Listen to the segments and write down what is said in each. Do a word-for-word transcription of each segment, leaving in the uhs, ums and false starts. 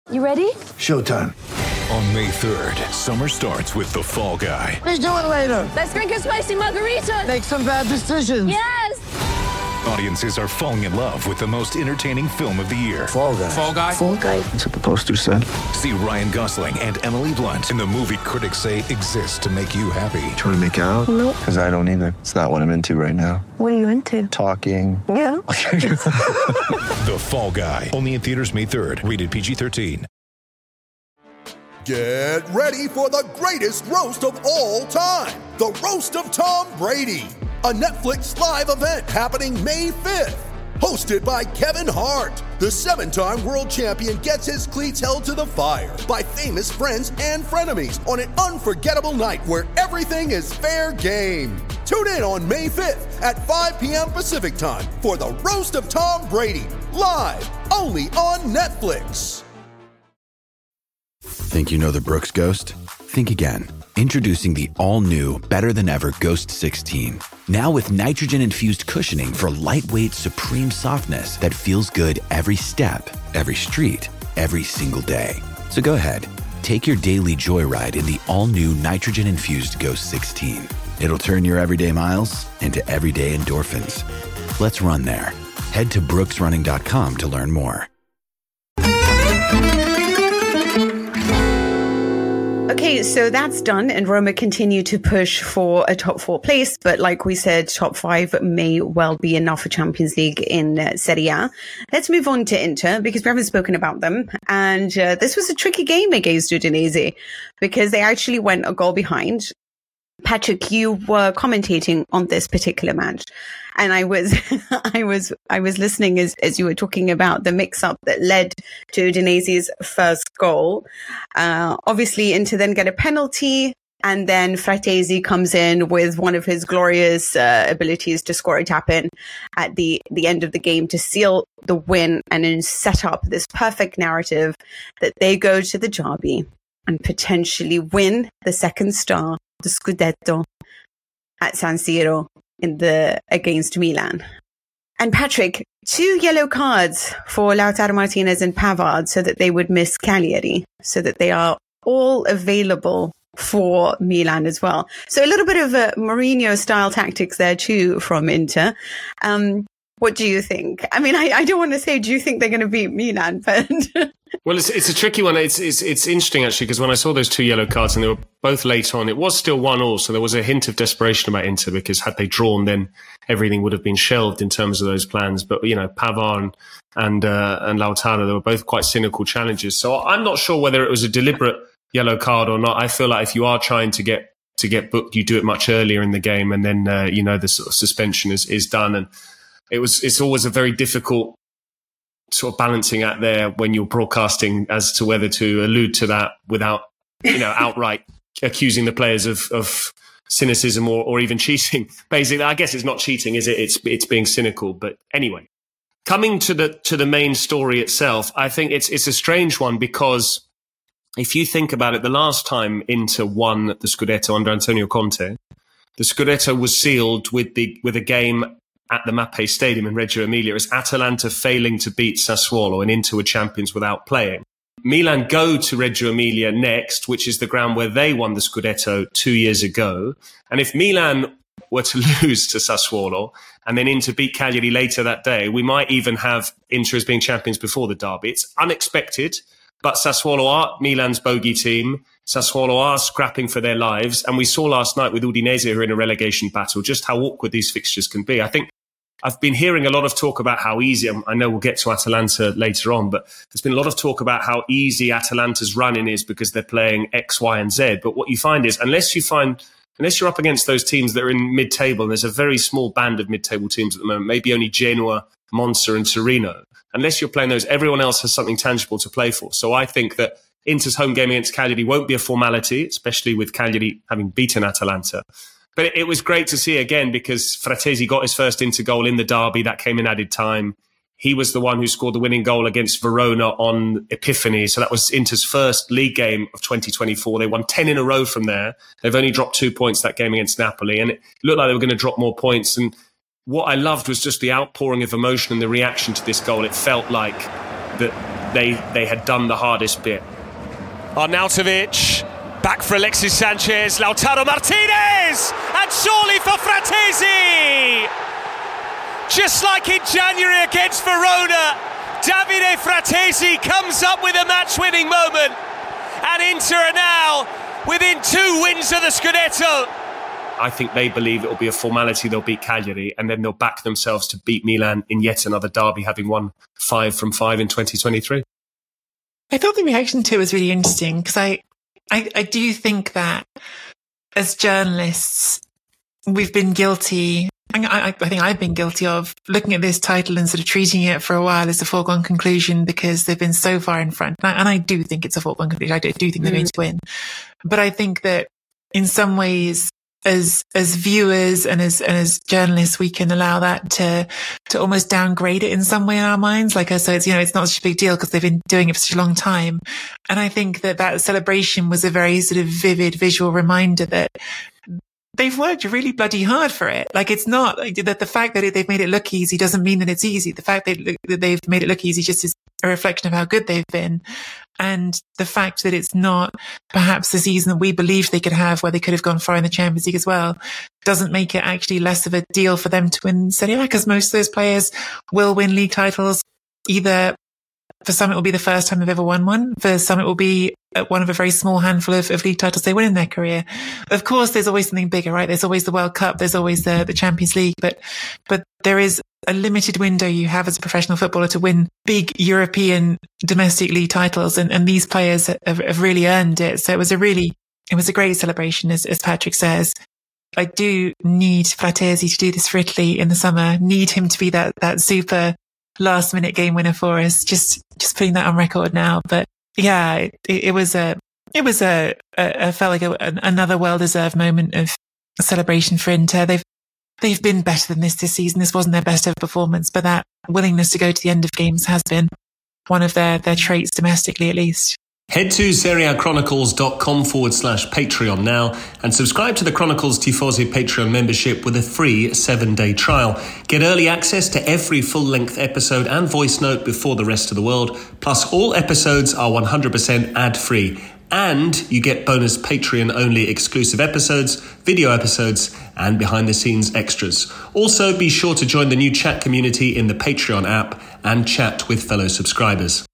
You ready? Showtime. On May third, summer starts with The Fall Guy. Let's do it later. Let's drink a spicy margarita. Make some bad decisions. Yes! Audiences are falling in love with the most entertaining film of the year. Fall Guy. Fall Guy? Fall Guy. That's what the poster said. See Ryan Gosling and Emily Blunt in the movie critics say exists to make you happy. Trying to make it out? Nope. Because I don't either. It's not what I'm into right now. What are you into? Talking. Yeah. The Fall Guy. Only in theaters May third. Rated P G thirteen. Get ready for the greatest roast of all time. The Roast of Tom Brady. A Netflix live event happening May fifth. Hosted by Kevin Hart. The seven-time world champion gets his cleats held to the fire by famous friends and frenemies on an unforgettable night where everything is fair game. Tune in on May fifth at five p.m. Pacific time for the Roast of Tom Brady. Live only on Netflix. Think you know the Brooks Ghost? Think again. Introducing the all-new, better-than-ever Ghost sixteen. Now with nitrogen-infused cushioning for lightweight, supreme softness that feels good every step, every street, every single day. So go ahead, take your daily joyride in the all-new nitrogen-infused Ghost sixteen. It'll turn your everyday miles into everyday endorphins. Let's run there. Head to brooks running dot com to learn more. Okay, so that's done, and Roma continue to push for a top four place. But like we said, top five may well be enough for Champions League in uh, Serie A. Let's move on to Inter, because we haven't spoken about them. And uh, this was a tricky game against Udinese, because they actually went a goal behind. Patrick, you were commentating on this particular match, and I was, I was, I was listening as, as you were talking about the mix-up that led to Udinese's first goal. Uh, obviously, Inter then get a penalty, and then Fratesi comes in with one of his glorious uh, abilities to score a tap-in at the the end of the game to seal the win and then set up this perfect narrative that they go to the derby and potentially win the second star, the Scudetto, at San Siro in the against Milan. And Patrick, two yellow cards for Lautaro Martinez and Pavard so that they would miss Cagliari, so that they are all available for Milan as well. So a little bit of a Mourinho-style tactics there too from Inter. Um, what do you think? I mean, I, I don't want to say, do you think they're going to beat Milan? But well, it's it's a tricky one. It's it's it's interesting actually, because when I saw those two yellow cards and they were both late on, it was still one all. So there was a hint of desperation about Inter, because had they drawn, then everything would have been shelved in terms of those plans. But you know, Pavard and uh, and Lautaro, they were both quite cynical challenges. So I'm not sure whether it was a deliberate yellow card or not. I feel like if you are trying to get to get booked, you do it much earlier in the game, and then uh, you know the sort of suspension is is done. And it was it's always a very difficult sort of balancing act there when you're broadcasting as to whether to allude to that without, you know, outright accusing the players of, of cynicism or, or even cheating. Basically, I guess it's not cheating, is it? It's it's being cynical. But anyway, coming to the to the main story itself, I think it's it's a strange one, because if you think about it, the last time Inter won the Scudetto under Antonio Conte, the Scudetto was sealed with the with a game at the Mappe Stadium in Reggio Emilia as Atalanta failing to beat Sassuolo, and Inter were champions without playing. Milan go to Reggio Emilia next, which is the ground where they won the Scudetto two years ago. And if Milan were to lose to Sassuolo and then Inter beat Cagliari later that day, we might even have Inter as being champions before the derby. It's unexpected, but Sassuolo are Milan's bogey team. Sassuolo are scrapping for their lives. And we saw last night with Udinese, who are in a relegation battle, just how awkward these fixtures can be. I think I've been hearing a lot of talk about how easy, I know we'll get to Atalanta later on, but there's been a lot of talk about how easy Atalanta's run-in is because they're playing X, Y, and Z. But what you find is, unless you find, unless you're up against those teams that are in mid-table, and there's a very small band of mid-table teams at the moment, maybe only Genoa, Monza, and Torino. Unless you're playing those, everyone else has something tangible to play for. So I think that Inter's home game against Cagliari won't be a formality, especially with Cagliari having beaten Atalanta. But it was great to see again, because Fratesi got his first Inter goal in the derby. That came in added time. He was the one who scored the winning goal against Verona on Epiphany. So that was Inter's first league game of twenty twenty-four. They won ten in a row from there. They've only dropped two points that game against Napoli. And it looked like they were going to drop more points. And what I loved was just the outpouring of emotion and the reaction to this goal. It felt like that they, they had done the hardest bit. Arnautovic, back for Alexis Sanchez, Lautaro Martinez, and surely for Fratesi! Just like in January against Verona, Davide Fratesi comes up with a match-winning moment, and Inter are now within two wins of the Scudetto. I think they believe it will be a formality. They'll beat Cagliari, and then they'll back themselves to beat Milan in yet another derby, having won five from five in twenty twenty-three. I thought the reaction to it was really interesting because I, I, I do think that as journalists, we've been guilty. I, I, I think I've been guilty of looking at this title and sort of treating it for a while as a foregone conclusion because they've been so far in front. And I, and I do think it's a foregone conclusion. I do, do think they're mm. going to win. But I think that in some ways, as as viewers and as and as journalists, we can allow that to to almost downgrade it in some way in our minds. Like, so it's, you know, it's not such a big deal because they've been doing it for such a long time. And I think that that celebration was a very sort of vivid visual reminder that they've worked really bloody hard for it. Like, it's not like that the fact that they've made it look easy doesn't mean that it's easy. The fact that they've made it look easy just is a reflection of how good they've been. And the fact that it's not perhaps the season that we believed they could have, where they could have gone far in the Champions League as well, doesn't make it actually less of a deal for them to win Serie A, because most of those players will win league titles. Either for some, it will be the first time they've ever won one. For some, it will be one of a very small handful of, of league titles they win in their career. Of course, there's always something bigger, right? There's always the World Cup. There's always the, the Champions League, but, but there is a limited window you have as a professional footballer to win big European domestic league titles. And, and these players have, have really earned it. So it was a really, it was a great celebration, as, as Patrick says. I do need Fratesi to do this for Italy in the summer, need him to be that, that super last minute game winner for us. Just, just putting that on record now. But yeah, it, it was a, it was a, a, a felt like a, another well-deserved moment of celebration for Inter. They've, They've been better than this this season. This wasn't their best ever performance, but that willingness to go to the end of games has been one of their, their traits domestically, at least. Head to SerieAchronicles.com forward slash Patreon now and subscribe to the Chronicles Tifosi Patreon membership with a free seven-day trial. Get early access to every full-length episode and voice note before the rest of the world. Plus, all episodes are one hundred percent ad-free. And you get bonus Patreon-only exclusive episodes, video episodes, and behind-the-scenes extras. Also, be sure to join the new chat community in the Patreon app and chat with fellow subscribers.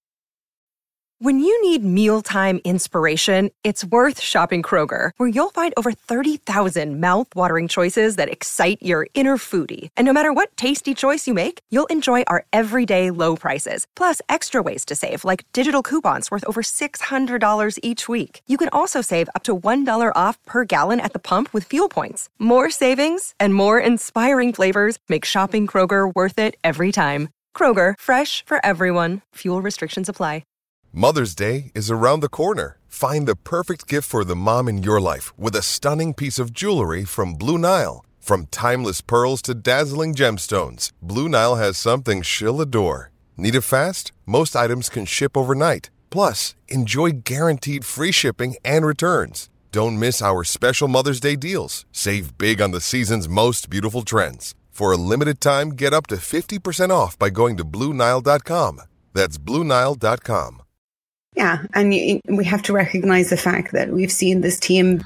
When you need mealtime inspiration, it's worth shopping Kroger, where you'll find over thirty thousand mouth-watering choices that excite your inner foodie. And no matter what tasty choice you make, you'll enjoy our everyday low prices, plus extra ways to save, like digital coupons worth over six hundred dollars each week. You can also save up to one dollar off per gallon at the pump with fuel points. More savings and more inspiring flavors make shopping Kroger worth it every time. Kroger, fresh for everyone. Fuel restrictions apply. Mother's Day is around the corner. Find the perfect gift for the mom in your life with a stunning piece of jewelry from Blue Nile. From timeless pearls to dazzling gemstones, Blue Nile has something she'll adore. Need it fast? Most items can ship overnight. Plus, enjoy guaranteed free shipping and returns. Don't miss our special Mother's Day deals. Save big on the season's most beautiful trends. For a limited time, get up to fifty percent off by going to Blue Nile dot com. That's Blue Nile dot com. Yeah, and you, we have to recognize the fact that we've seen this team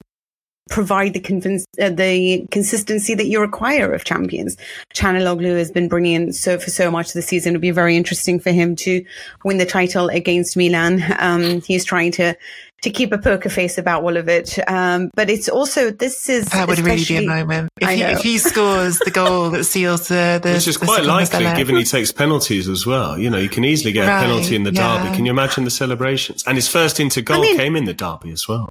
provide the convince, uh, the consistency that you require of champions. Çalhanoğlu has been brilliant so for so much this season. It'll be very interesting for him to win the title against Milan. Um, he's trying to to keep a poker face about all of it. Um, but it's also, this is... That would really be a moment. If he, if he scores the goal that seals the... the Which is the quite likely, Stella. given he takes penalties as well. You know, you can easily get Right, a penalty in the yeah. derby. Can you imagine the celebrations? And his first into goal I mean, came in the derby as well.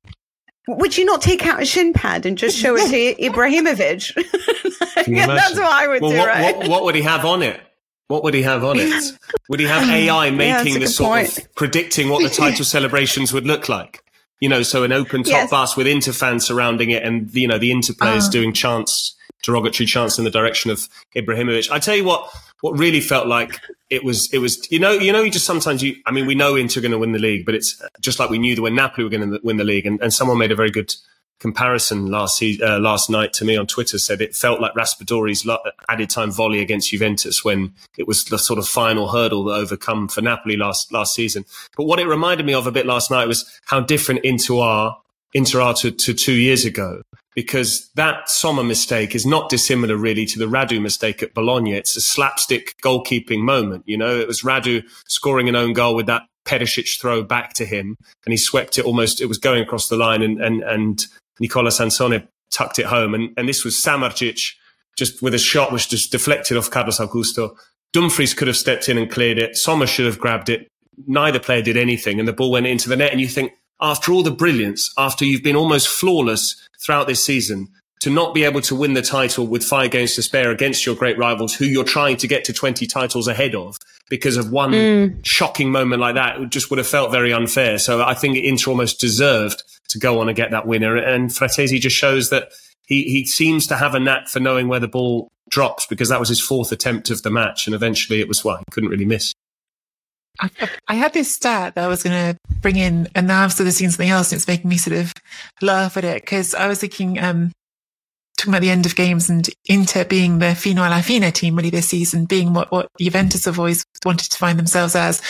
Would you not take out a shin pad and just show it to Ibrahimovic? Yeah, that's what I would well, do, what, right? What, what would he have on it? What would he have on it? Would he have A I making yeah, the sort point. of predicting what the title celebrations would look like? You know, so an open top Yes. bus with Inter fans surrounding it, and you know the Inter players Uh. doing chants, derogatory chants in the direction of Ibrahimovic. I tell you what, what really felt like it was, it was, you know, you know, you just sometimes you, I mean, we know Inter are going to win the league, but it's just like we knew that when Napoli were going to win the league, and, and someone made a very good comparison last se- uh, last night to me on Twitter said it felt like Raspadori's lo- added time volley against Juventus when it was the sort of final hurdle to overcome for Napoli last last season. But what it reminded me of a bit last night was how different Inter are, Inter are to, to two years ago, because that Sommer mistake is not dissimilar really to the Radu mistake at Bologna. It's a slapstick goalkeeping moment. You know, it was Radu scoring an own goal with that Perisic throw back to him, and he swept it almost, it was going across the line, and, and, and Nicola Sansone tucked it home. And, and this was Samardzic just with a shot which just deflected off Carlos Augusto. Dumfries could have stepped in and cleared it. Sommer should have grabbed it. Neither player did anything, and the ball went into the net. And you think, after all the brilliance, after you've been almost flawless throughout this season, to not be able to win the title with five games to spare against your great rivals who you're trying to get to twenty titles ahead of because of one mm. shocking moment like that, it just would have felt very unfair. So I think Inter almost deserved to go on and get that winner. And Fratesi just shows that he, he seems to have a knack for knowing where the ball drops, because that was his fourth attempt of the match. And eventually it was, well, he couldn't really miss. I, I had this stat that I was going to bring in, and now I've sort of seen something else, and it's making me sort of laugh at it, because I was thinking, um, talking about the end of games and Inter being the fino alla fine team really this season, being what, what Juventus have always wanted to find themselves as.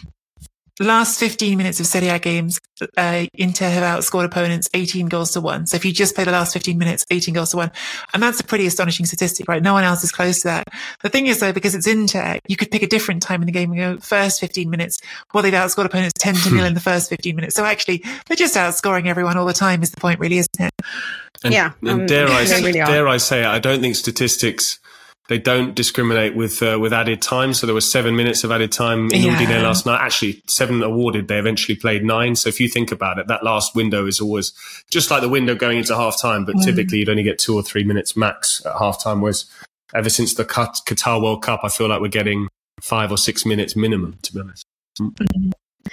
Last fifteen minutes of Serie A games, uh, Inter have outscored opponents eighteen goals to one. So if you just play the last fifteen minutes, eighteen goals to one. And that's a pretty astonishing statistic, right? No one else is close to that. The thing is though, because it's Inter, you could pick a different time in the game and go first fifteen minutes. Well, they've outscored opponents ten to nil in the first fifteen minutes. So actually, they're just outscoring everyone all the time is the point really, isn't it? And, yeah. And um, dare, I, really dare I say it, I don't think statistics, they don't discriminate with uh, with added time. So there was seven minutes of added time in Yeah. Udine last night. Actually, seven awarded. They eventually played nine. So if you think about it, that last window is always just like the window going into half time. But mm. typically, you'd only get two or three minutes max at half time. Whereas ever since the Qatar World Cup, I feel like we're getting five or six minutes minimum, to be honest. Mm.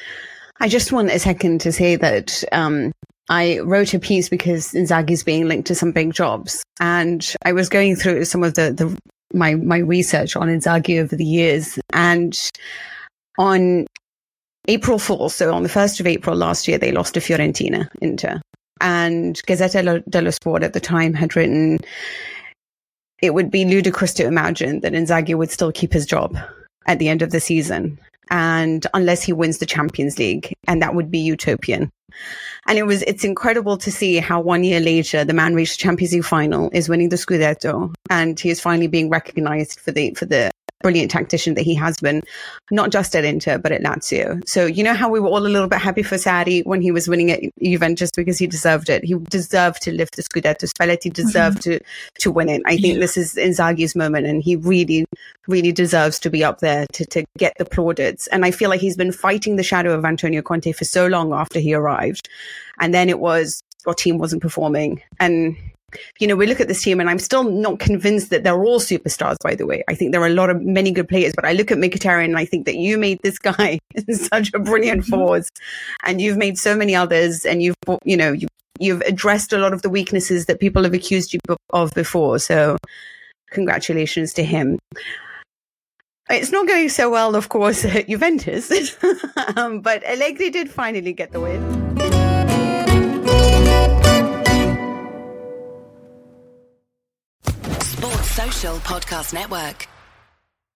I just want a second to say that um, I wrote a piece because Inzaghi's being linked to some big jobs, and I was going through some of the, the my my research on Inzaghi over the years, and on April fourth, so on the first of April last year, they lost to Fiorentina, Inter, and Gazzetta dello Sport at the time had written, it would be ludicrous to imagine that Inzaghi would still keep his job at the end of the season, and unless he wins the Champions League, and that would be utopian. And it was, it's incredible to see how one year later, the man reached the Champions League final, is winning the Scudetto, and he is finally being recognized for the, for the brilliant tactician that he has been, not just at Inter, but at Lazio. So, you know how we were all a little bit happy for Sarri when he was winning at Juventus because he deserved it. He deserved to lift the Scudetto. Spalletti deserved mm-hmm. to, to win it. I think yeah. this is Inzaghi's moment, and he really, really deserves to be up there to, to get the plaudits. And I feel like he's been fighting the shadow of Antonio Conte for so long after he arrived. And then it was, our team wasn't performing. And you know, we look at this team, and I'm still not convinced that they're all superstars, by the way. I think there are a lot of many good players, but I look at Mkhitaryan and I think that you made this guy such a brilliant force, and you've made so many others, and you've, you know, you've, you've addressed a lot of the weaknesses that people have accused you of before. So congratulations to him. It's not going so well, of course, at Juventus, um, but Allegri did finally get the win. Sports Social Podcast Network.